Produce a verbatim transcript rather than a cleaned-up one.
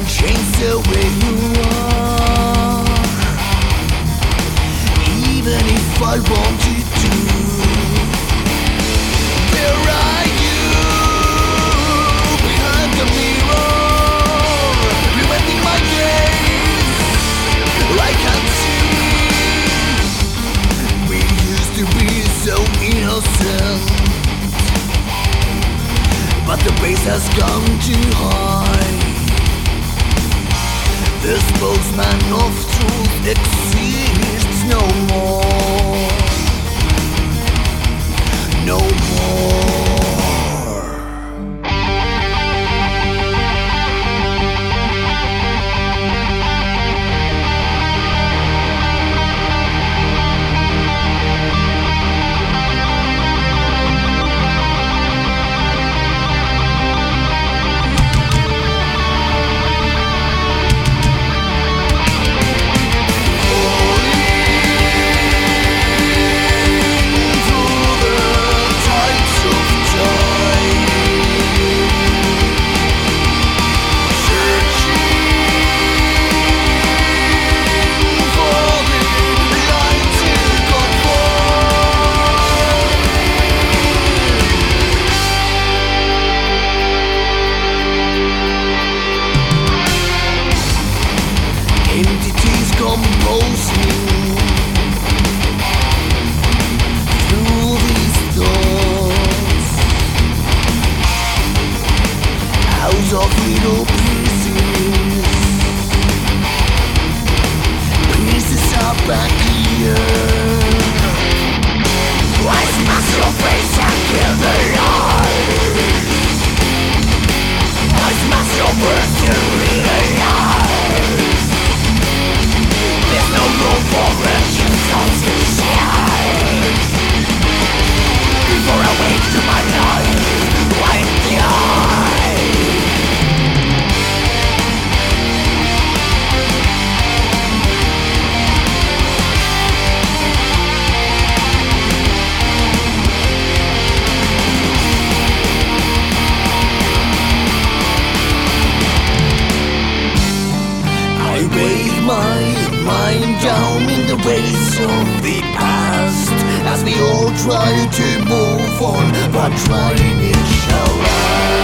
can change the way you are, even if I wanted to. Where are you behind the mirror, preventing my gaze? I can't see. We used to be so innocent, but the base has gone too high. The spokesman of truth exists no more, no more. Entities composing through these doors, house of little pieces. Pieces are back here. I smash your face and kill the light. I smash your birth to realize there's no room for virgin souls to shine. Before I wake to my life, I die. I weigh my mind down in the ways of the past, as we all try to move on, but trying it shall last.